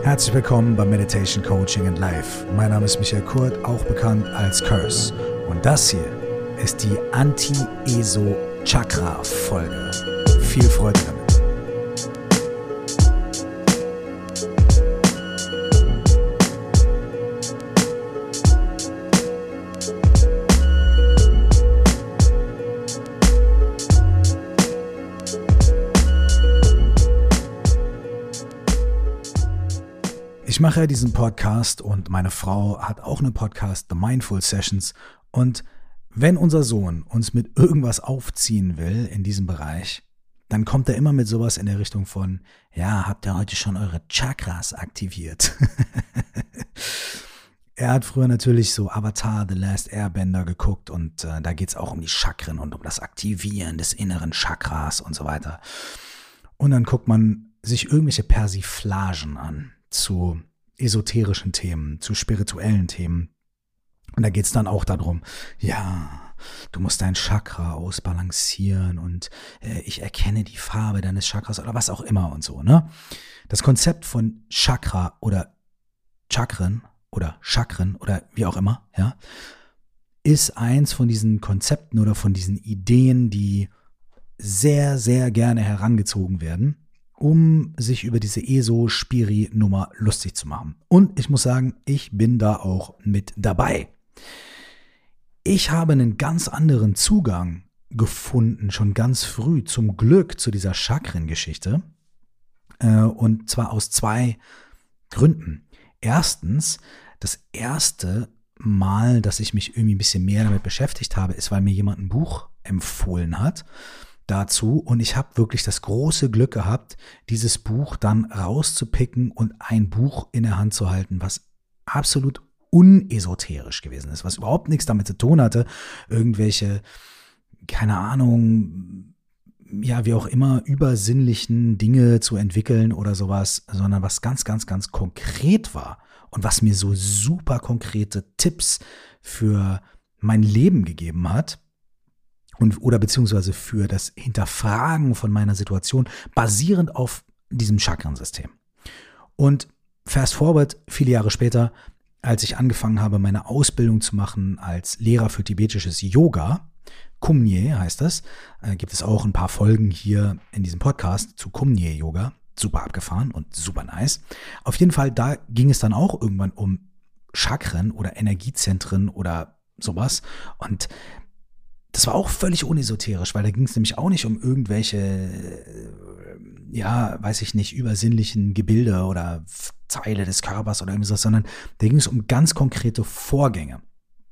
Herzlich willkommen bei Meditation Coaching and Life. Mein Name ist Michael Kurt, auch bekannt als Curse. Und das hier ist die Anti-ESO-Chakra-Folge. Viel Freude damit. Ich mache ja diesen Podcast und meine Frau hat auch einen Podcast, The Mindful Sessions. Und wenn unser Sohn uns mit irgendwas aufziehen will in diesem Bereich, dann kommt er immer mit sowas in der Richtung von, ja, habt ihr heute schon eure Chakras aktiviert? Er hat früher natürlich so Avatar, The Last Airbender geguckt und da geht es auch um die Chakren und um das Aktivieren des inneren Chakras und so weiter. Und dann guckt man sich irgendwelche Persiflagen an zu esoterischen Themen, zu spirituellen Themen. Und da geht es dann auch darum, ja, du musst dein Chakra ausbalancieren und ich erkenne die Farbe deines Chakras oder was auch immer und so, ne? Das Konzept von Chakra oder Chakren oder wie auch immer, ja, ist eins von diesen Konzepten oder von diesen Ideen, die sehr, sehr gerne herangezogen werden, um sich über diese ESO-Spiri-Nummer lustig zu machen. Und ich muss sagen, ich bin da auch mit dabei. Ich habe einen ganz anderen Zugang gefunden, schon ganz früh, zum Glück, zu dieser Chakren-Geschichte. Und zwar aus zwei Gründen. Erstens, das erste Mal, dass ich mich irgendwie ein bisschen mehr damit beschäftigt habe, ist, weil mir jemand ein Buch empfohlen hat dazu, und ich habe wirklich das große Glück gehabt, dieses Buch dann rauszupicken und ein Buch in der Hand zu halten, was absolut unesoterisch gewesen ist, was überhaupt nichts damit zu tun hatte, irgendwelche, keine Ahnung, ja, wie auch immer, übersinnlichen Dinge zu entwickeln oder sowas, sondern was ganz, ganz, ganz konkret war und was mir so super konkrete Tipps für mein Leben gegeben hat. Oder beziehungsweise für das Hinterfragen von meiner Situation, basierend auf diesem Chakrensystem. Und fast forward, viele Jahre später, als ich angefangen habe, meine Ausbildung zu machen als Lehrer für tibetisches Yoga, Kumye heißt das, gibt es auch ein paar Folgen hier in diesem Podcast zu Kumye Yoga, super abgefahren und super nice. Auf jeden Fall, da ging es dann auch irgendwann um Chakren oder Energiezentren oder sowas, und das war auch völlig unesoterisch, weil da ging es nämlich auch nicht um irgendwelche, ja, weiß ich nicht, übersinnlichen Gebilde oder Teile des Körpers oder irgendwas, sondern da ging es um ganz konkrete Vorgänge.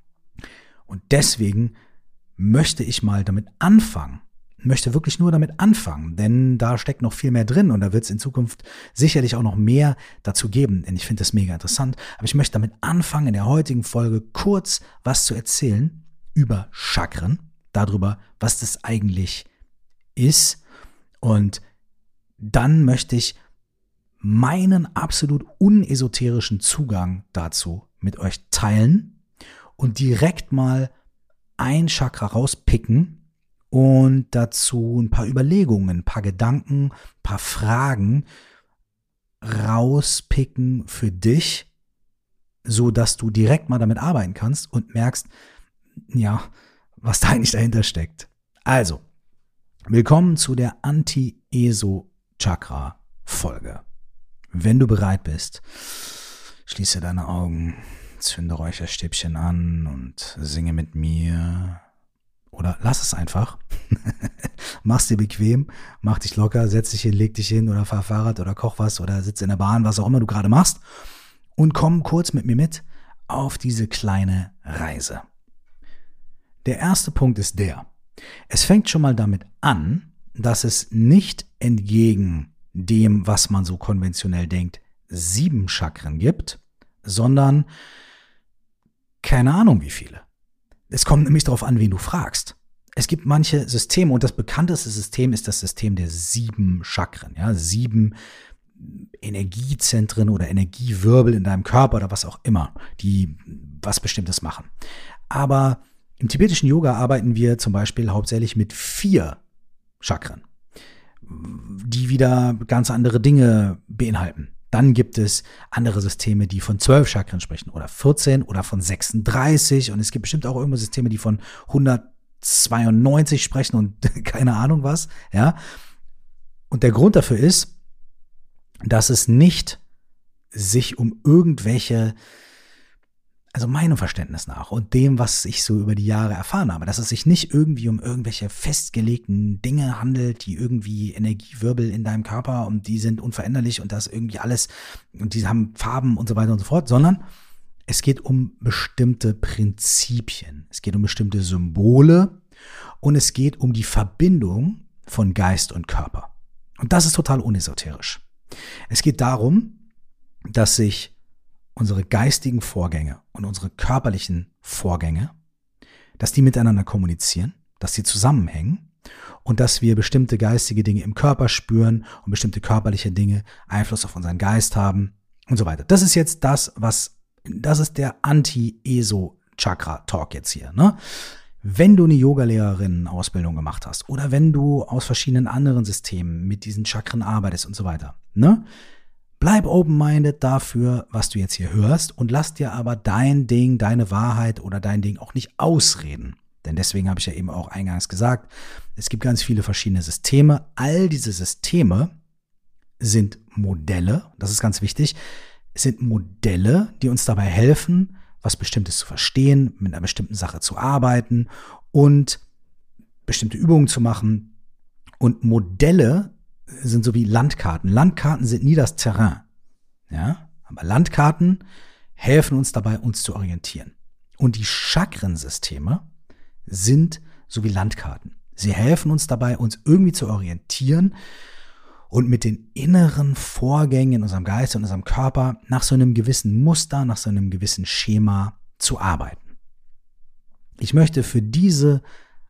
Und deswegen möchte ich mal damit anfangen, möchte wirklich nur damit anfangen, denn da steckt noch viel mehr drin und da wird es in Zukunft sicherlich auch noch mehr dazu geben, denn ich finde das mega interessant. Aber ich möchte damit anfangen, in der heutigen Folge kurz was zu erzählen über Chakren, darüber, was das eigentlich ist, und dann möchte ich meinen absolut unesoterischen Zugang dazu mit euch teilen und direkt mal ein Chakra rauspicken und dazu ein paar Überlegungen, ein paar Gedanken, ein paar Fragen rauspicken für dich, so dass du direkt mal damit arbeiten kannst und merkst, ja, was da eigentlich dahinter steckt. Also, willkommen zu der Anti-ESO-Chakra-Folge. Wenn du bereit bist, schließe deine Augen, zünde Räucherstäbchen an und singe mit mir. Oder lass es einfach. Mach's dir bequem, mach dich locker, setz dich hin, leg dich hin oder fahr Fahrrad oder koch was oder sitz in der Bahn, was auch immer du gerade machst, und komm kurz mit mir mit auf diese kleine Reise. Der erste Punkt ist es fängt schon mal damit an, dass es nicht entgegen dem, was man so konventionell denkt, 7 Chakren gibt, sondern keine Ahnung wie viele. Es kommt nämlich darauf an, wen du fragst. Es gibt manche Systeme, und das bekannteste System ist das System der 7 Chakren, ja, 7 Energiezentren oder Energiewirbel in deinem Körper oder was auch immer, die was Bestimmtes machen. Aber im tibetischen Yoga arbeiten wir zum Beispiel hauptsächlich mit 4 Chakren, die wieder ganz andere Dinge beinhalten. Dann gibt es andere Systeme, die von 12 Chakren sprechen oder 14 oder von 36 und es gibt bestimmt auch irgendwo Systeme, die von 192 sprechen und keine Ahnung was, ja. Und der Grund dafür ist, dass es nicht sich um irgendwelche, also meinem Verständnis nach und dem, was ich so über die Jahre erfahren habe, dass es sich nicht irgendwie um irgendwelche festgelegten Dinge handelt, die irgendwie Energiewirbel in deinem Körper und die sind unveränderlich und das irgendwie alles und die haben Farben und so weiter und so fort, sondern es geht um bestimmte Prinzipien, es geht um bestimmte Symbole und es geht um die Verbindung von Geist und Körper. Und das ist total unesoterisch. Es geht darum, dass sich unsere geistigen Vorgänge und unsere körperlichen Vorgänge, dass die miteinander kommunizieren, dass sie zusammenhängen und dass wir bestimmte geistige Dinge im Körper spüren und bestimmte körperliche Dinge Einfluss auf unseren Geist haben und so weiter. Das ist jetzt das ist der Anti-ESO-Chakra-Talk jetzt hier, ne? Wenn du eine Yoga-Lehrerinnen-Ausbildung gemacht hast oder wenn du aus verschiedenen anderen Systemen mit diesen Chakren arbeitest und so weiter, ne? Bleib open-minded dafür, was du jetzt hier hörst und lass dir aber dein Ding, deine Wahrheit oder dein Ding auch nicht ausreden. Denn deswegen habe ich ja eben auch eingangs gesagt, es gibt ganz viele verschiedene Systeme. All diese Systeme sind Modelle, das ist ganz wichtig, es sind Modelle, die uns dabei helfen, was Bestimmtes zu verstehen, mit einer bestimmten Sache zu arbeiten und bestimmte Übungen zu machen. Und Modelle sind so wie Landkarten. Landkarten sind nie das Terrain. Ja? Aber Landkarten helfen uns dabei, uns zu orientieren. Und die Chakrensysteme sind so wie Landkarten. Sie helfen uns dabei, uns irgendwie zu orientieren und mit den inneren Vorgängen in unserem Geist und unserem Körper nach so einem gewissen Muster, nach so einem gewissen Schema zu arbeiten. Ich möchte für diese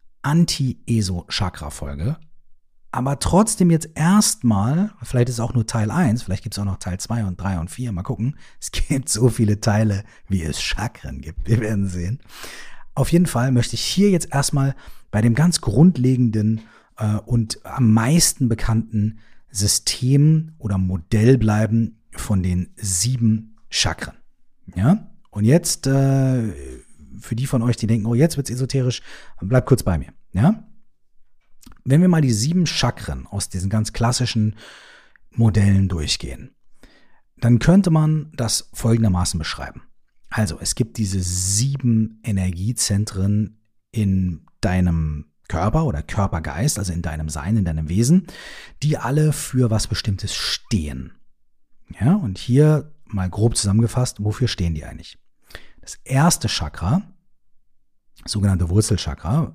Anti-ESO-Chakra-Folge aber trotzdem jetzt erstmal, vielleicht ist es auch nur Teil 1, vielleicht gibt es auch noch Teil 2 und 3 und 4, mal gucken. Es gibt so viele Teile, wie es Chakren gibt, wir werden sehen. Auf jeden Fall möchte ich hier jetzt erstmal bei dem ganz grundlegenden und am meisten bekannten System oder Modell bleiben von den 7 Chakren. Ja? Und jetzt, für die von euch, die denken, oh, jetzt wird's esoterisch, bleibt kurz bei mir. Ja? Wenn wir mal die 7 Chakren aus diesen ganz klassischen Modellen durchgehen, dann könnte man das folgendermaßen beschreiben. Also, es gibt diese 7 Energiezentren in deinem Körper oder Körpergeist, also in deinem Sein, in deinem Wesen, die alle für was Bestimmtes stehen. Ja, und hier mal grob zusammengefasst, wofür stehen die eigentlich? Das erste Chakra, sogenannte Wurzelchakra,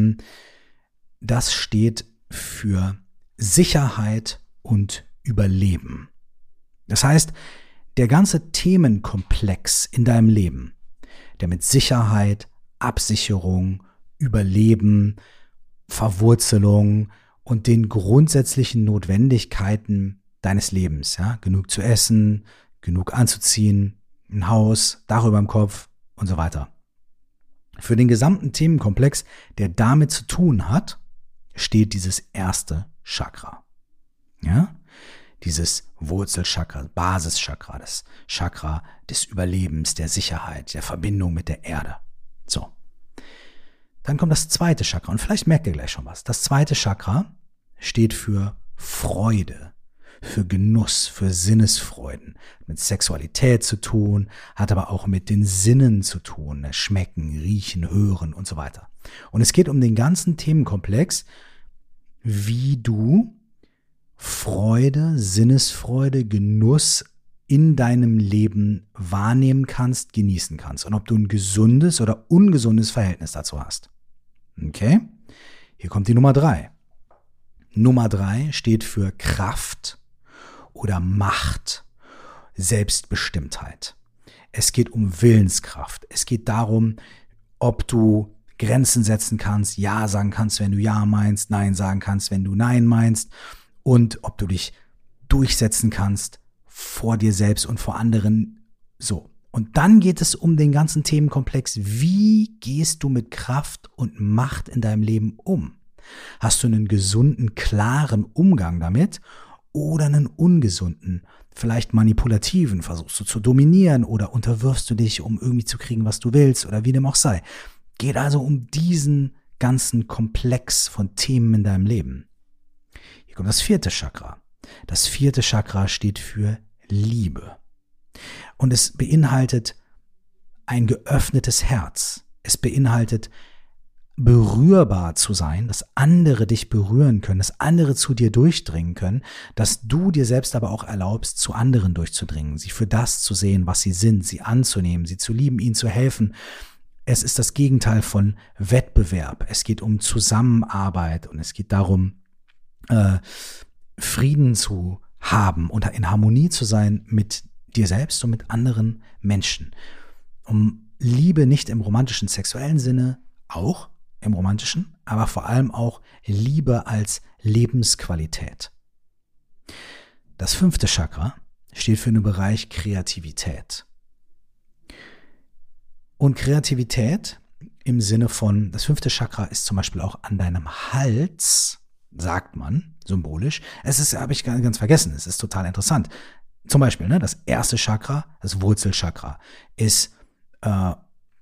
das steht für Sicherheit und Überleben. Das heißt, der ganze Themenkomplex in deinem Leben, der mit Sicherheit, Absicherung, Überleben, Verwurzelung und den grundsätzlichen Notwendigkeiten deines Lebens, ja, genug zu essen, genug anzuziehen, ein Haus, Dach über dem Kopf und so weiter. Für den gesamten Themenkomplex, der damit zu tun hat, steht dieses erste Chakra. Ja? Dieses Wurzelchakra, Basischakra, das Chakra des Überlebens, der Sicherheit, der Verbindung mit der Erde. So. Dann kommt das zweite Chakra und vielleicht merkt ihr gleich schon was. Das zweite Chakra steht für Freude, für Genuss, für Sinnesfreuden, mit Sexualität zu tun, hat aber auch mit den Sinnen zu tun, schmecken, riechen, hören und so weiter. Und es geht um den ganzen Themenkomplex, wie du Freude, Sinnesfreude, Genuss in deinem Leben wahrnehmen kannst, genießen kannst und ob du ein gesundes oder ungesundes Verhältnis dazu hast. Okay? Hier kommt die Nummer 3. Nummer 3 steht für Kraft oder Macht, Selbstbestimmtheit. Es geht um Willenskraft. Es geht darum, ob du Grenzen setzen kannst, Ja sagen kannst, wenn du Ja meinst, Nein sagen kannst, wenn du Nein meinst und ob du dich durchsetzen kannst vor dir selbst und vor anderen. So. Und dann geht es um den ganzen Themenkomplex. Wie gehst du mit Kraft und Macht in deinem Leben um? Hast du einen gesunden, klaren Umgang damit? oder einen ungesunden, vielleicht manipulativen, versuchst du zu dominieren oder unterwirfst du dich, um irgendwie zu kriegen, was du willst oder wie dem auch sei. Geht also um diesen ganzen Komplex von Themen in deinem Leben. Hier kommt das 4. Chakra. Das 4. Chakra steht für Liebe. Und es beinhaltet ein geöffnetes Herz. Es beinhaltet berührbar zu sein, dass andere dich berühren können, dass andere zu dir durchdringen können, dass du dir selbst aber auch erlaubst, zu anderen durchzudringen, sie für das zu sehen, was sie sind, sie anzunehmen, sie zu lieben, ihnen zu helfen. Es ist das Gegenteil von Wettbewerb. Es geht um Zusammenarbeit und es geht darum, Frieden zu haben und in Harmonie zu sein mit dir selbst und mit anderen Menschen. Um Liebe nicht im romantischen, sexuellen Sinne, auch im romantischen, aber vor allem auch Liebe als Lebensqualität. Das 5. Chakra steht für den Bereich Kreativität. Und Kreativität im Sinne von, das 5. Chakra ist zum Beispiel auch an deinem Hals, sagt man, symbolisch. Es ist, habe ich ganz vergessen, es ist total interessant. Zum Beispiel, das 1. Chakra, das Wurzelchakra, ist am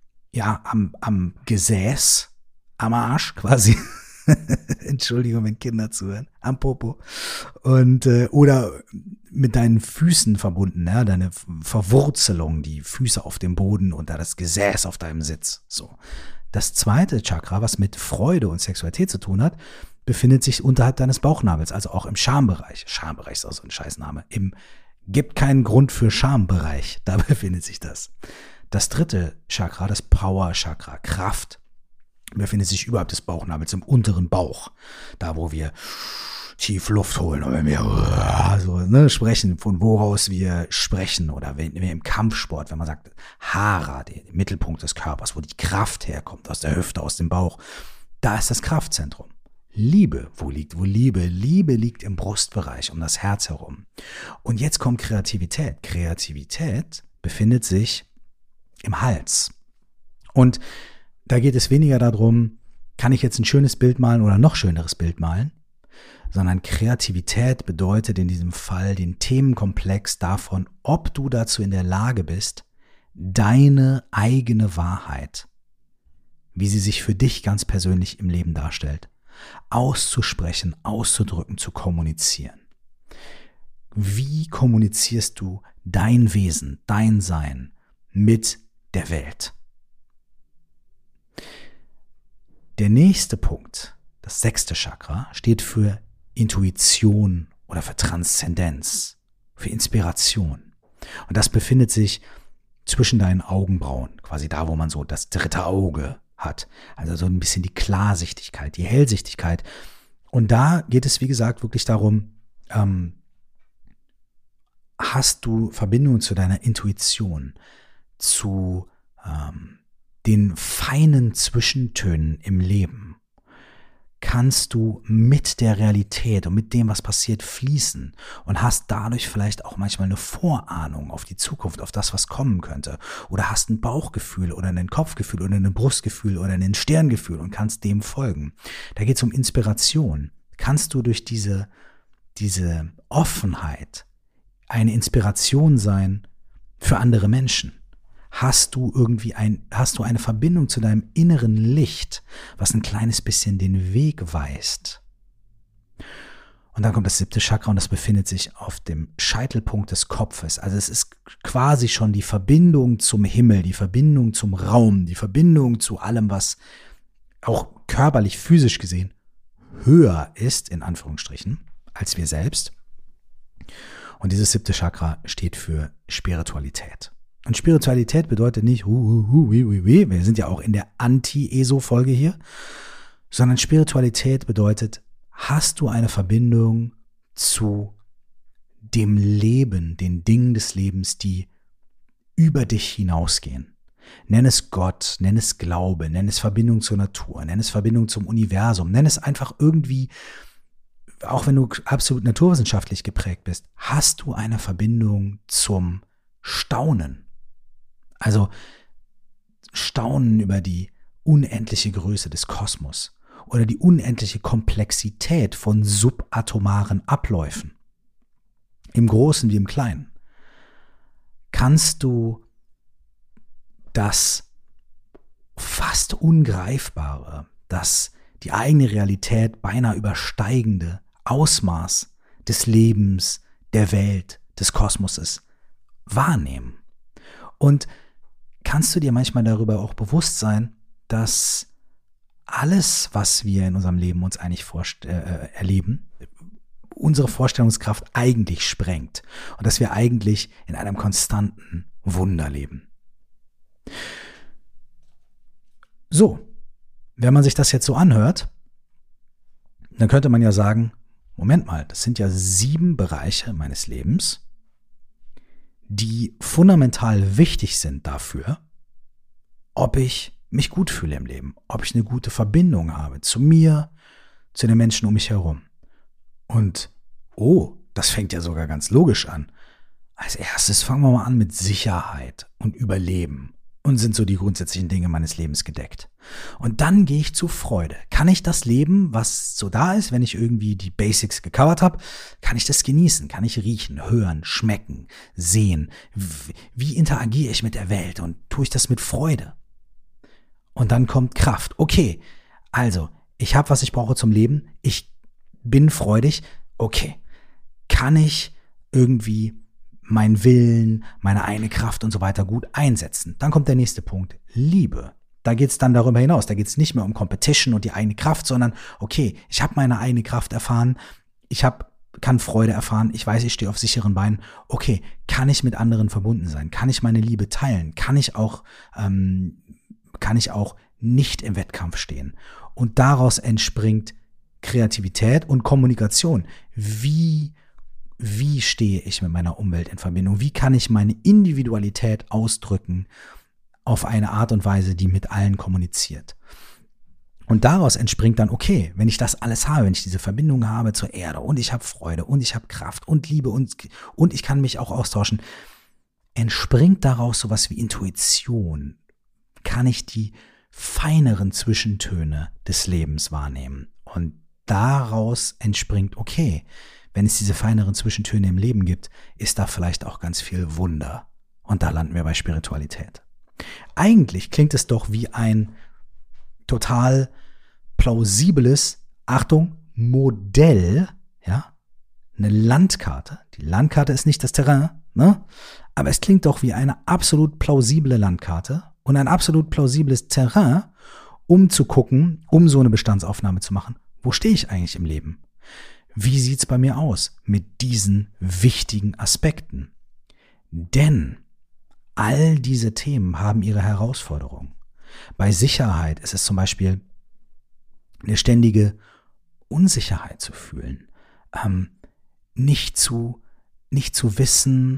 Gesäß, am Arsch quasi. Entschuldigung, wenn Kinder zuhören, am Popo. Und oder mit deinen Füßen verbunden, deine Verwurzelung, die Füße auf dem Boden und da das Gesäß auf deinem Sitz. So. Das 2. Chakra, was mit Freude und Sexualität zu tun hat, befindet sich unterhalb deines Bauchnabels, also auch im Schambereich. Schambereich ist auch so ein Scheißname. Gibt keinen Grund für Schambereich, da befindet sich das. Das 3. Chakra, das Power-Chakra, Kraft, befindet sich überhalb des Bauchnabels im unteren Bauch. Da, wo wir tief Luft holen und wenn wir sprechen, von woraus wir sprechen oder wenn wir im Kampfsport, wenn man sagt, Hara, der Mittelpunkt des Körpers, wo die Kraft herkommt, aus der Hüfte, aus dem Bauch, da ist das Kraftzentrum. Liebe, wo liegt Liebe? Liebe liegt im Brustbereich, um das Herz herum. Und jetzt kommt Kreativität. Kreativität befindet sich im Hals. Und da geht es weniger darum, kann ich jetzt ein schönes Bild malen oder noch schöneres Bild malen, sondern Kreativität bedeutet in diesem Fall den Themenkomplex davon, ob du dazu in der Lage bist, deine eigene Wahrheit, wie sie sich für dich ganz persönlich im Leben darstellt, auszusprechen, auszudrücken, zu kommunizieren. Wie kommunizierst du dein Wesen, dein Sein mit der Welt? Der nächste Punkt, das 6. Chakra, steht für Intuition oder für Transzendenz, für Inspiration. Und das befindet sich zwischen deinen Augenbrauen, quasi da, wo man so das 3. Auge hat. Also so ein bisschen die Klarsichtigkeit, die Hellsichtigkeit. Und da geht es, wie gesagt, wirklich darum, hast du Verbindung zu deiner Intuition, zu den feinen Zwischentönen im Leben? Kannst du mit der Realität und mit dem, was passiert, fließen und hast dadurch vielleicht auch manchmal eine Vorahnung auf die Zukunft, auf das, was kommen könnte? Oder hast ein Bauchgefühl oder ein Kopfgefühl oder ein Brustgefühl oder ein Stirngefühl und kannst dem folgen? Da geht es um Inspiration. Kannst du durch diese Offenheit eine Inspiration sein für andere Menschen? Hast du eine Verbindung zu deinem inneren Licht, was ein kleines bisschen den Weg weist? Und dann kommt das 7. Chakra und das befindet sich auf dem Scheitelpunkt des Kopfes. Also es ist quasi schon die Verbindung zum Himmel, die Verbindung zum Raum, die Verbindung zu allem, was auch körperlich, physisch gesehen höher ist, in Anführungsstrichen, als wir selbst. Und dieses 7. Chakra steht für Spiritualität. Und Spiritualität bedeutet nicht, wir sind ja auch in der Anti-ESO-Folge hier, sondern Spiritualität bedeutet, hast du eine Verbindung zu dem Leben, den Dingen des Lebens, die über dich hinausgehen. Nenn es Gott, nenn es Glaube, nenn es Verbindung zur Natur, nenn es Verbindung zum Universum, nenn es einfach irgendwie, auch wenn du absolut naturwissenschaftlich geprägt bist, hast du eine Verbindung zum Staunen. Also Staunen über die unendliche Größe des Kosmos oder die unendliche Komplexität von subatomaren Abläufen. im Großen wie im Kleinen, kannst du das fast Ungreifbare, das die eigene Realität beinahe übersteigende Ausmaß des Lebens, der Welt, des Kosmoses wahrnehmen. Und kannst du dir manchmal darüber auch bewusst sein, dass alles, was wir in unserem Leben uns eigentlich erleben, unsere Vorstellungskraft eigentlich sprengt und dass wir eigentlich in einem konstanten Wunder leben. So, wenn man sich das jetzt so anhört, dann könnte man ja sagen, Moment mal, das sind ja 7 Bereiche meines Lebens, die fundamental wichtig sind dafür, ob ich mich gut fühle im Leben, ob ich eine gute Verbindung habe zu mir, zu den Menschen um mich herum. Und, das fängt ja sogar ganz logisch an. Als erstes fangen wir mal an mit Sicherheit und Überleben und sind so die grundsätzlichen Dinge meines Lebens gedeckt. Und dann gehe ich zu Freude. Kann ich das Leben, was so da ist, wenn ich irgendwie die Basics gecovert habe, kann ich das genießen? Kann ich riechen, hören, schmecken, sehen? Wie interagiere ich mit der Welt und tue ich das mit Freude? Und dann kommt Kraft. Okay, also ich habe, was ich brauche zum Leben. Ich bin freudig. Okay, kann ich irgendwie meinen Willen, meine eigene Kraft und so weiter gut einsetzen? Dann kommt der nächste Punkt, Liebe. Da geht es dann darüber hinaus. Da geht es nicht mehr um Competition und die eigene Kraft, sondern okay, ich habe meine eigene Kraft erfahren, kann Freude erfahren, ich weiß, ich stehe auf sicheren Beinen. Okay, kann ich mit anderen verbunden sein? Kann ich meine Liebe teilen? Kann ich auch nicht im Wettkampf stehen? Und daraus entspringt Kreativität und Kommunikation. Wie stehe ich mit meiner Umwelt in Verbindung? Wie kann ich meine Individualität ausdrücken auf eine Art und Weise, die mit allen kommuniziert? Und daraus entspringt dann, okay, wenn ich das alles habe, wenn ich diese Verbindung habe zur Erde und ich habe Freude und ich habe Kraft und Liebe und ich kann mich auch austauschen, entspringt daraus sowas wie Intuition. Kann ich die feineren Zwischentöne des Lebens wahrnehmen? Und daraus entspringt, okay, wenn es diese feineren Zwischentöne im Leben gibt, ist da vielleicht auch ganz viel Wunder. Und da landen wir bei Spiritualität. Eigentlich klingt es doch wie ein total plausibles, Achtung, Modell, ja, eine Landkarte. Die Landkarte ist nicht das Terrain, ne? Aber es klingt doch wie eine absolut plausible Landkarte und ein absolut plausibles Terrain, um zu gucken, um so eine Bestandsaufnahme zu machen. Wo stehe ich eigentlich im Leben? Wie sieht's bei mir aus mit diesen wichtigen Aspekten? Denn all diese Themen haben ihre Herausforderungen. Bei Sicherheit ist es zum Beispiel eine ständige Unsicherheit zu fühlen, nicht zu wissen,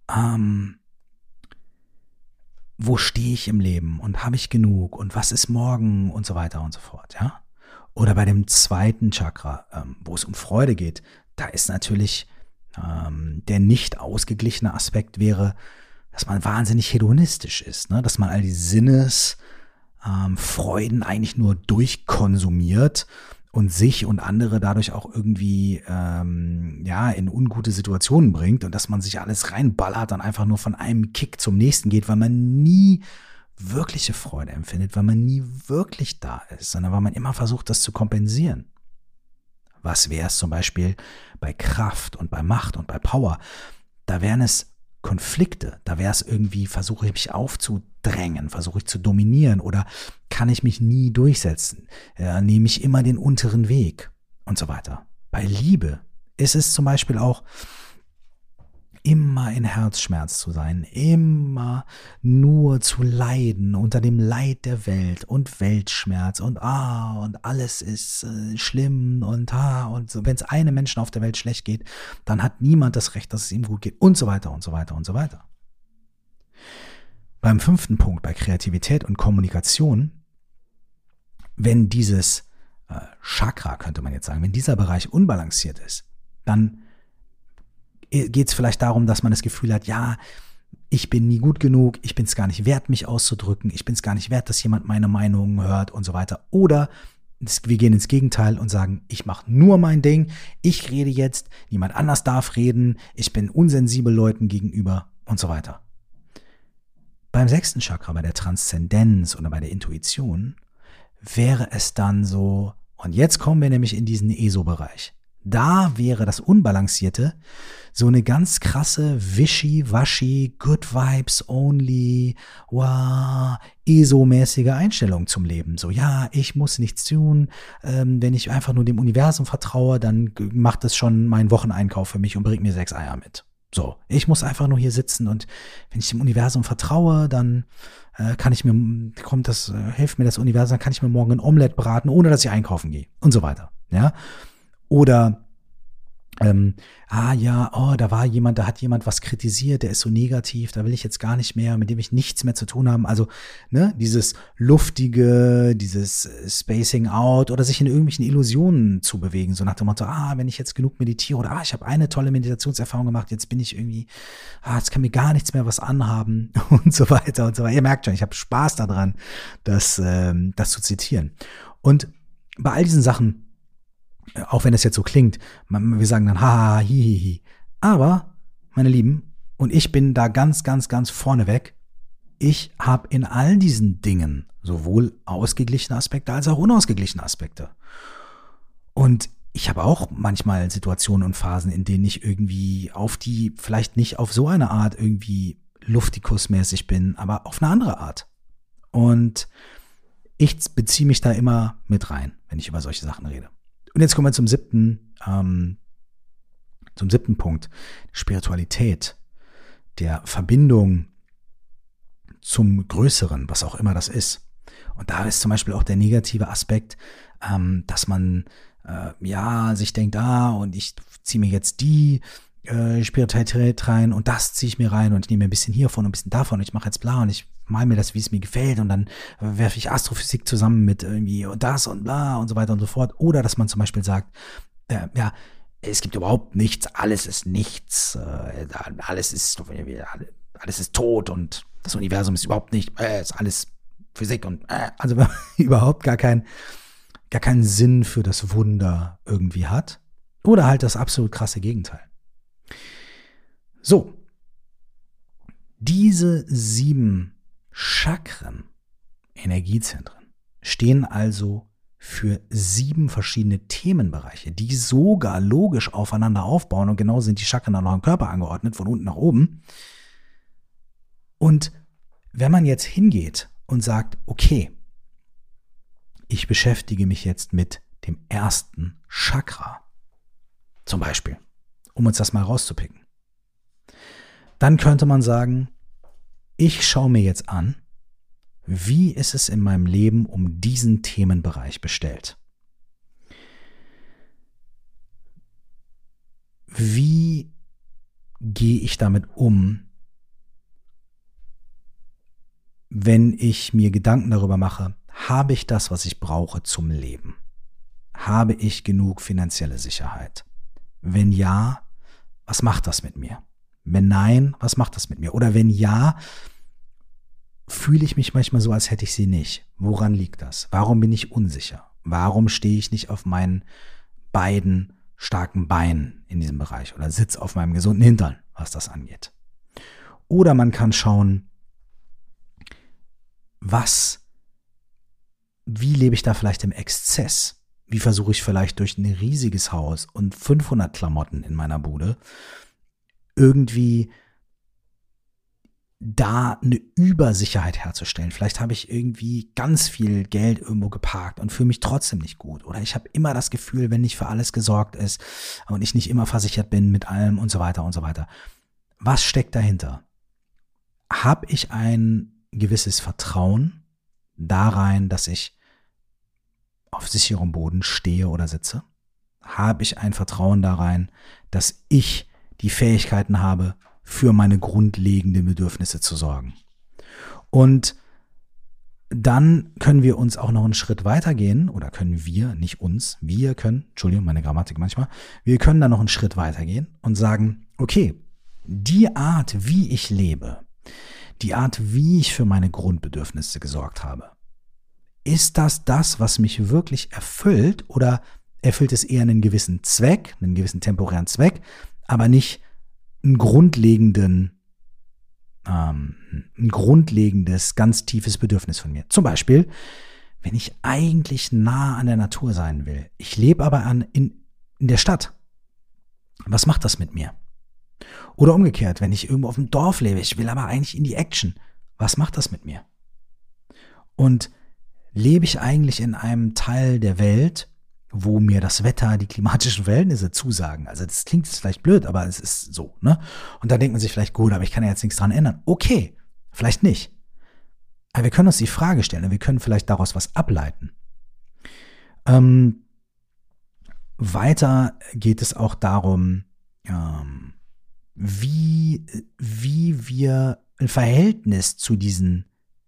wo stehe ich im Leben und habe ich genug und was ist morgen und so weiter und so fort, ja? Oder bei dem zweiten Chakra, wo es um Freude geht, da ist natürlich der nicht ausgeglichene Aspekt wäre, dass man wahnsinnig hedonistisch ist, ne? Dass man all die Sinnesfreuden eigentlich nur durchkonsumiert und sich und andere dadurch auch irgendwie in ungute Situationen bringt und dass man sich alles reinballert und einfach nur von einem Kick zum nächsten geht, weil man nie wirkliche Freude empfindet, weil man nie wirklich da ist, sondern weil man immer versucht, das zu kompensieren. Was wäre es zum Beispiel bei Kraft und bei Macht und bei Power? Da wären es Konflikte, da wäre es irgendwie, versuche ich mich aufzudrängen, versuche ich zu dominieren oder kann ich mich nie durchsetzen, nehme ich immer den unteren Weg und so weiter. Bei Liebe ist es zum Beispiel auch, immer in Herzschmerz zu sein, immer nur zu leiden unter dem Leid der Welt und Weltschmerz und alles ist schlimm und so. Wenn es einem Menschen auf der Welt schlecht geht, dann hat niemand das Recht, dass es ihm gut geht und so weiter und so weiter und so weiter. Beim 5. Punkt, bei Kreativität und Kommunikation, wenn dieses Chakra, könnte man jetzt sagen, wenn dieser Bereich unbalanciert ist, dann geht es vielleicht darum, dass man das Gefühl hat, ja, ich bin nie gut genug, ich bin es gar nicht wert, mich auszudrücken, ich bin es gar nicht wert, dass jemand meine Meinung hört und so weiter. Oder wir gehen ins Gegenteil und sagen, ich mache nur mein Ding, ich rede jetzt, niemand anders darf reden, ich bin unsensibel Leuten gegenüber und so weiter. Beim 6. Chakra, bei der Transzendenz oder bei der Intuition, wäre es dann so, und jetzt kommen wir nämlich in diesen ESO-Bereich. Da wäre das Unbalancierte so eine ganz krasse wischi-waschi, good vibes only, wow, ESO-mäßige Einstellung zum Leben. So, ja, ich muss nichts tun, wenn ich einfach nur dem Universum vertraue, dann macht es schon meinen Wocheneinkauf für mich und bringt mir 6 Eier mit. So, ich muss einfach nur hier sitzen und wenn ich dem Universum vertraue, dann hilft mir das Universum, dann kann ich mir morgen ein Omelett braten, ohne dass ich einkaufen gehe und so weiter. Ja? Oder da war jemand, da hat jemand was kritisiert, der ist so negativ, da will ich jetzt gar nicht mehr, mit dem ich nichts mehr zu tun haben. Also, ne, dieses Luftige, dieses Spacing out oder sich in irgendwelchen Illusionen zu bewegen, so nach dem Motto, wenn ich jetzt genug meditiere oder ich habe eine tolle Meditationserfahrung gemacht, jetzt bin ich irgendwie, jetzt kann mir gar nichts mehr was anhaben und so weiter und so weiter. Ihr merkt schon, ich habe Spaß daran, das zu zitieren. Und bei all diesen Sachen, auch wenn das jetzt so klingt, wir sagen dann haha, hihihi. Aber, meine Lieben, und ich bin da ganz, ganz, ganz vorneweg, ich habe in all diesen Dingen sowohl ausgeglichene Aspekte als auch unausgeglichene Aspekte. Und ich habe auch manchmal Situationen und Phasen, in denen ich irgendwie vielleicht nicht auf so eine Art irgendwie luftikusmäßig bin, aber auf eine andere Art. Und ich beziehe mich da immer mit rein, wenn ich über solche Sachen rede. Und jetzt kommen wir zum siebten Punkt. Spiritualität, der Verbindung zum Größeren, was auch immer das ist. Und da ist zum Beispiel auch der negative Aspekt, dass man sich denkt, und ich ziehe mir jetzt die Spiritualität rein und das ziehe ich mir rein und ich nehme mir ein bisschen hiervon und ein bisschen davon und ich mache jetzt bla und ich mal mir das, wie es mir gefällt und dann werfe ich Astrophysik zusammen mit irgendwie und das und bla und so weiter und so fort. Oder dass man zum Beispiel sagt, es gibt überhaupt nichts, alles ist nichts, alles ist tot und das Universum ist überhaupt nicht, ist alles Physik und also überhaupt gar keinen Sinn für das Wunder irgendwie hat. Oder halt das absolut krasse Gegenteil. So, diese 7 Chakren, Energiezentren, stehen also für 7 verschiedene Themenbereiche, die sogar logisch aufeinander aufbauen und genau sind die Chakren dann noch im Körper angeordnet, von unten nach oben. Und wenn man jetzt hingeht und sagt, okay, ich beschäftige mich jetzt mit dem 1. Chakra, zum Beispiel, um uns das mal rauszupicken, dann könnte man sagen, ich schaue mir jetzt an, wie ist es in meinem Leben um diesen Themenbereich bestellt? Wie gehe ich damit um, wenn ich mir Gedanken darüber mache, habe ich das, was ich brauche zum Leben? Habe ich genug finanzielle Sicherheit? Wenn ja, was macht das mit mir? Wenn nein, was macht das mit mir? Oder wenn ja, fühle ich mich manchmal so, als hätte ich sie nicht. Woran liegt das? Warum bin ich unsicher? Warum stehe ich nicht auf meinen beiden starken Beinen in diesem Bereich oder sitze auf meinem gesunden Hintern, was das angeht? Oder man kann schauen, wie lebe ich da vielleicht im Exzess? Wie versuche ich vielleicht durch ein riesiges Haus und 500 Klamotten in meiner Bude irgendwie da eine Übersicherheit herzustellen. Vielleicht habe ich irgendwie ganz viel Geld irgendwo geparkt und fühle mich trotzdem nicht gut. Oder ich habe immer das Gefühl, wenn nicht für alles gesorgt ist und ich nicht immer versichert bin mit allem und so weiter und so weiter. Was steckt dahinter? Habe ich ein gewisses Vertrauen da rein, dass ich auf sicherem Boden stehe oder sitze? Habe ich ein Vertrauen da rein, dass ich die Fähigkeiten habe, für meine grundlegenden Bedürfnisse zu sorgen? Und dann können wir uns auch noch einen Schritt weitergehen, oder können wir, nicht uns, wir können, Entschuldigung, meine Grammatik manchmal, wir können dann noch einen Schritt weitergehen und sagen, okay, die Art, wie ich lebe, die Art, wie ich für meine Grundbedürfnisse gesorgt habe, ist das, was mich wirklich erfüllt, oder erfüllt es eher einen gewissen Zweck, einen gewissen temporären Zweck, aber nicht ein grundlegendes, ganz tiefes Bedürfnis von mir. Zum Beispiel, wenn ich eigentlich nah an der Natur sein will. Ich lebe aber in der Stadt. Was macht das mit mir? Oder umgekehrt, wenn ich irgendwo auf dem Dorf lebe, ich will aber eigentlich in die Action. Was macht das mit mir? Und lebe ich eigentlich in einem Teil der Welt, wo mir das Wetter, die klimatischen Verhältnisse zusagen? Also das klingt jetzt vielleicht blöd, aber es ist so, ne? Und da denkt man sich vielleicht, gut, aber ich kann ja jetzt nichts dran ändern. Okay, vielleicht nicht. Aber wir können uns die Frage stellen und wir können vielleicht daraus was ableiten. Weiter geht es auch darum, wie wir ein Verhältnis zu diesen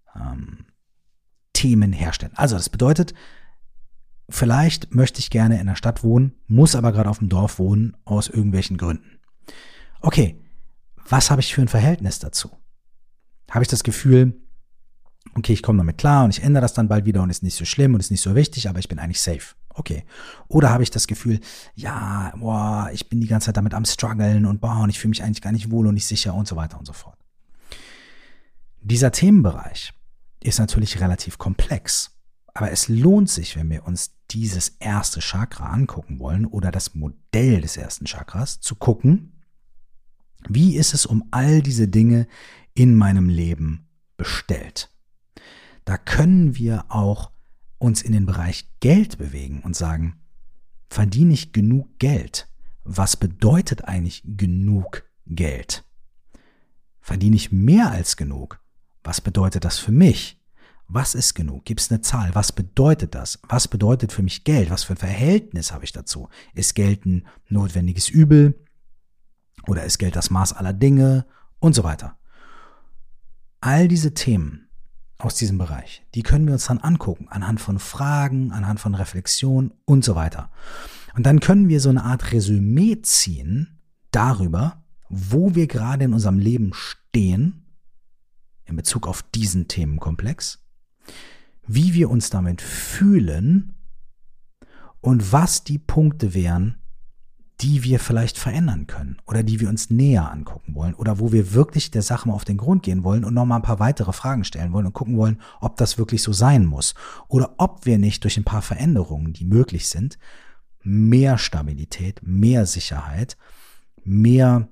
Themen herstellen. Also das bedeutet, vielleicht möchte ich gerne in der Stadt wohnen, muss aber gerade auf dem Dorf wohnen, aus irgendwelchen Gründen. Okay, was habe ich für ein Verhältnis dazu? Habe ich das Gefühl, okay, ich komme damit klar und ich ändere das dann bald wieder und ist nicht so schlimm und ist nicht so wichtig, aber ich bin eigentlich safe. Okay. Oder habe ich das Gefühl, ja, ich bin die ganze Zeit damit am struggeln und ich fühle mich eigentlich gar nicht wohl und nicht sicher und so weiter und so fort. Dieser Themenbereich ist natürlich relativ komplex, aber es lohnt sich, wenn wir uns dieses erste Chakra angucken wollen oder das Modell des ersten Chakras, zu gucken, wie ist es um all diese Dinge in meinem Leben bestellt. Da können wir auch uns in den Bereich Geld bewegen und sagen, verdiene ich genug Geld? Was bedeutet eigentlich genug Geld? Verdiene ich mehr als genug? Was bedeutet das für mich? Was ist genug? Gibt es eine Zahl? Was bedeutet das? Was bedeutet für mich Geld? Was für ein Verhältnis habe ich dazu? Ist Geld ein notwendiges Übel? Oder ist Geld das Maß aller Dinge? Und so weiter. All diese Themen aus diesem Bereich, die können wir uns dann angucken, anhand von Fragen, anhand von Reflexion und so weiter. Und dann können wir so eine Art Resümee ziehen darüber, wo wir gerade in unserem Leben stehen, in Bezug auf diesen Themenkomplex, wie wir uns damit fühlen und was die Punkte wären, die wir vielleicht verändern können oder die wir uns näher angucken wollen oder wo wir wirklich der Sache mal auf den Grund gehen wollen und nochmal ein paar weitere Fragen stellen wollen und gucken wollen, ob das wirklich so sein muss oder ob wir nicht durch ein paar Veränderungen, die möglich sind, mehr Stabilität, mehr Sicherheit, mehr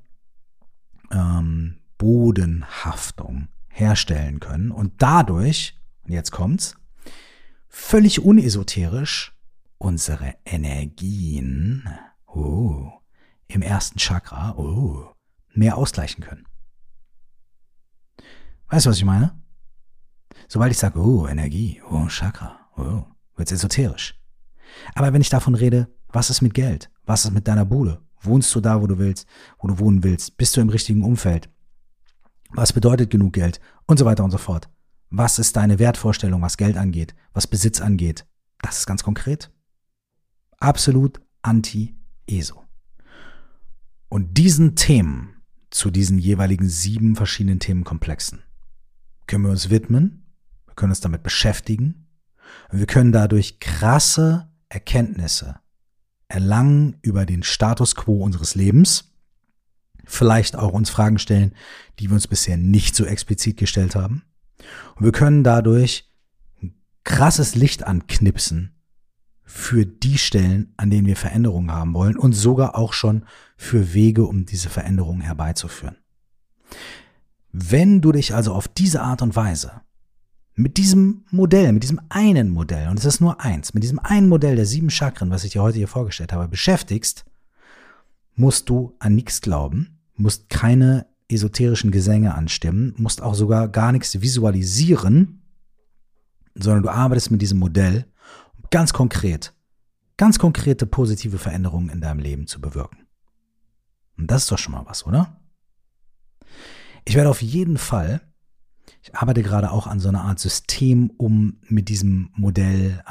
Bodenhaftung herstellen können und dadurch, und jetzt kommt's, völlig unesoterisch unsere Energien im ersten Chakra mehr ausgleichen können. Weißt du, was ich meine? Sobald ich sage, Energie, Chakra, wird's esoterisch. Aber wenn ich davon rede, was ist mit Geld? Was ist mit deiner Bude? Wohnst du da, wo du wohnen willst? Bist du im richtigen Umfeld? Was bedeutet genug Geld? Und so weiter und so fort. Was ist deine Wertvorstellung, was Geld angeht, was Besitz angeht? Das ist ganz konkret. Absolut anti-ESO. Und diesen Themen, zu diesen jeweiligen 7 verschiedenen Themenkomplexen, können wir uns widmen, wir können uns damit beschäftigen und wir können dadurch krasse Erkenntnisse erlangen über den Status quo unseres Lebens, vielleicht auch uns Fragen stellen, die wir uns bisher nicht so explizit gestellt haben. Und wir können dadurch ein krasses Licht anknipsen für die Stellen, an denen wir Veränderungen haben wollen und sogar auch schon für Wege, um diese Veränderungen herbeizuführen. Wenn du dich also auf diese Art und Weise mit diesem Modell, mit diesem einen Modell, und es ist nur eins, mit diesem einen Modell der 7 Chakren, was ich dir heute hier vorgestellt habe, beschäftigst, musst du an nichts glauben, musst keine esoterischen Gesänge anstimmen, musst auch sogar gar nichts visualisieren, sondern du arbeitest mit diesem Modell, um ganz konkrete positive Veränderungen in deinem Leben zu bewirken. Und das ist doch schon mal was, oder? Ich werde auf jeden Fall, ich arbeite gerade auch an so einer Art System, um mit diesem Modell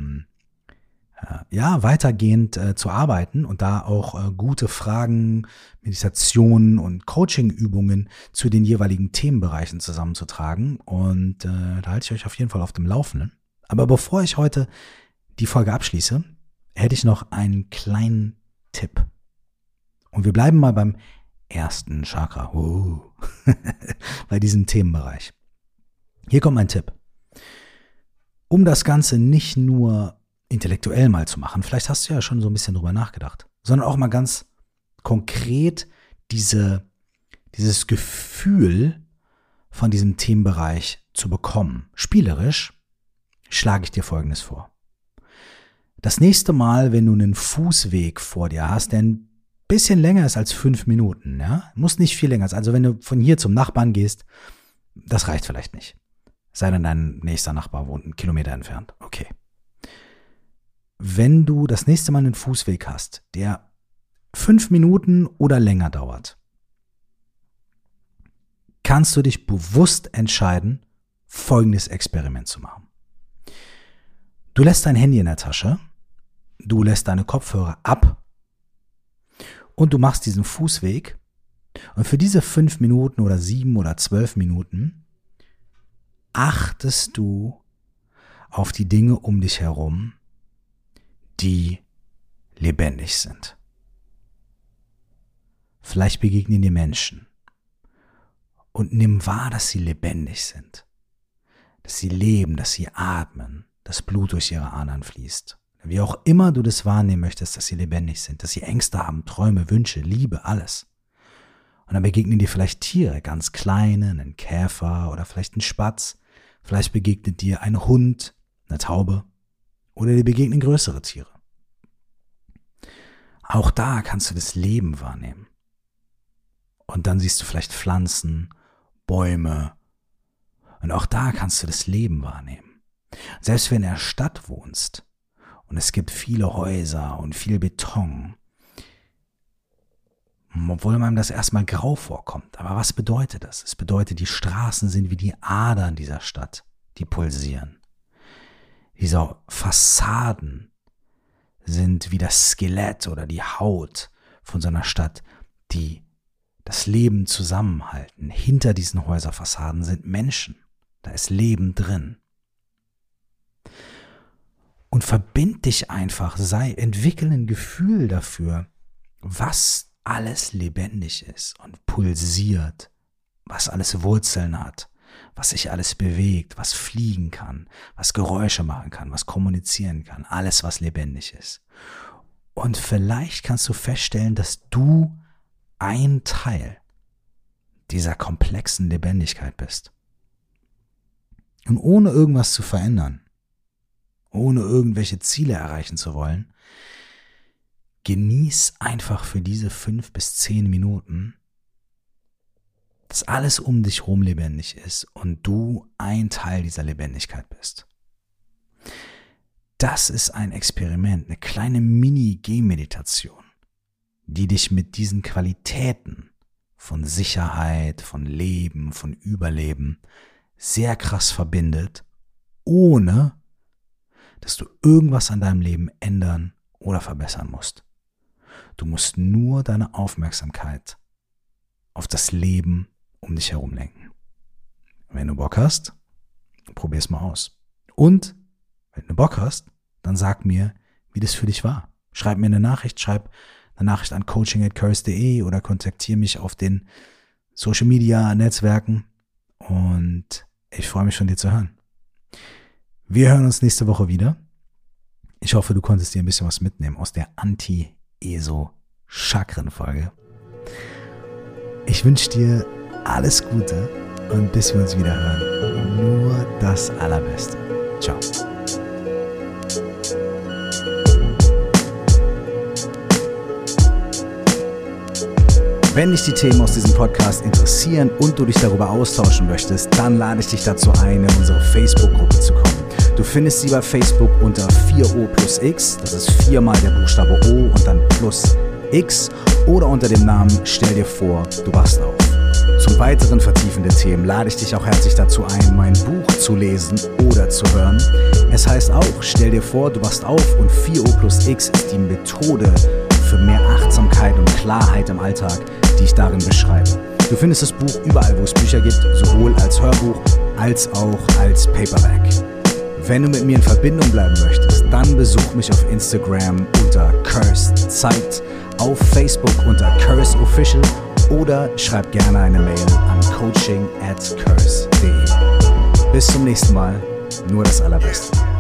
weitergehend zu arbeiten und da auch gute Fragen, Meditationen und Coaching-Übungen zu den jeweiligen Themenbereichen zusammenzutragen. Und da halte ich euch auf jeden Fall auf dem Laufenden. Aber bevor ich heute die Folge abschließe, hätte ich noch einen kleinen Tipp. Und wir bleiben mal beim ersten Chakra, bei diesem Themenbereich. Hier kommt mein Tipp. Um das Ganze nicht nur intellektuell mal zu machen, vielleicht hast du ja schon so ein bisschen drüber nachgedacht, sondern auch mal ganz konkret dieses Gefühl von diesem Themenbereich zu bekommen. Spielerisch schlage ich dir Folgendes vor. Das nächste Mal, wenn du einen Fußweg vor dir hast, der ein bisschen länger ist als 5 Minuten, ja, muss nicht viel länger sein. Also wenn du von hier zum Nachbarn gehst, das reicht vielleicht nicht. Sei denn, dein nächster Nachbar wohnt 1 Kilometer entfernt. Okay. Wenn du das nächste Mal einen Fußweg hast, der 5 Minuten oder länger dauert, kannst du dich bewusst entscheiden, folgendes Experiment zu machen. Du lässt dein Handy in der Tasche, du lässt deine Kopfhörer ab und du machst diesen Fußweg und für diese 5 Minuten oder 7 oder 12 Minuten achtest du auf die Dinge um dich herum, die lebendig sind. Vielleicht begegnen dir Menschen und nimm wahr, dass sie lebendig sind, dass sie leben, dass sie atmen, dass Blut durch ihre Adern fließt. Wie auch immer du das wahrnehmen möchtest, dass sie lebendig sind, dass sie Ängste haben, Träume, Wünsche, Liebe, alles. Und dann begegnen dir vielleicht Tiere, ganz kleine, einen Käfer oder vielleicht ein Spatz. Vielleicht begegnet dir ein Hund, eine Taube oder dir begegnen größere Tiere. Auch da kannst du das Leben wahrnehmen. Und dann siehst du vielleicht Pflanzen, Bäume. Und auch da kannst du das Leben wahrnehmen. Selbst wenn du in der Stadt wohnst und es gibt viele Häuser und viel Beton, obwohl einem das erstmal grau vorkommt. Aber was bedeutet das? Es bedeutet, die Straßen sind wie die Adern dieser Stadt, die pulsieren. Diese Fassaden sind wie das Skelett oder die Haut von so einer Stadt, die das Leben zusammenhalten. Hinter diesen Häuserfassaden sind Menschen. Da ist Leben drin. Und verbind dich einfach, entwickel ein Gefühl dafür, was alles lebendig ist und pulsiert, was alles Wurzeln hat, was sich alles bewegt, was fliegen kann, was Geräusche machen kann, was kommunizieren kann, alles, was lebendig ist. Und vielleicht kannst du feststellen, dass du ein Teil dieser komplexen Lebendigkeit bist. Und ohne irgendwas zu verändern, ohne irgendwelche Ziele erreichen zu wollen, genieß einfach für diese 5 bis 10 Minuten, dass alles um dich herum lebendig ist und du ein Teil dieser Lebendigkeit bist. Das ist ein Experiment, eine kleine Mini-Gehmeditation, die dich mit diesen Qualitäten von Sicherheit, von Leben, von Überleben sehr krass verbindet, ohne dass du irgendwas an deinem Leben ändern oder verbessern musst. Du musst nur deine Aufmerksamkeit auf das Leben um dich herum lenken. Wenn du Bock hast, probier's mal aus. Und wenn du Bock hast, dann sag mir, wie das für dich war. Schreib mir eine Nachricht, schreib eine Nachricht an coaching@curse.de oder kontaktiere mich auf den Social Media Netzwerken und ich freue mich von dir zu hören. Wir hören uns nächste Woche wieder. Ich hoffe, du konntest dir ein bisschen was mitnehmen aus der Anti-ESO-Chakren-Folge. Ich wünsche dir alles Gute und bis wir uns wieder hören, nur das Allerbeste. Ciao. Wenn dich die Themen aus diesem Podcast interessieren und du dich darüber austauschen möchtest, dann lade ich dich dazu ein, in unsere Facebook-Gruppe zu kommen. Du findest sie bei Facebook unter 4O plus X, das ist 4 mal der Buchstabe O und dann plus X, oder unter dem Namen Stell dir vor, du wachst auf. Zum weiteren vertiefenden Themen lade ich dich auch herzlich dazu ein, mein Buch zu lesen oder zu hören. Es heißt auch, stell dir vor, du wachst auf und 4O plus X ist die Methode für mehr Achtsamkeit und Klarheit im Alltag, die ich darin beschreibe. Du findest das Buch überall, wo es Bücher gibt, sowohl als Hörbuch als auch als Paperback. Wenn du mit mir in Verbindung bleiben möchtest, dann besuch mich auf Instagram unter Cursed Zeit, auf Facebook unter Curse Official oder schreib gerne eine Mail an coaching@curse.de. Bis zum nächsten Mal, nur das Allerbeste.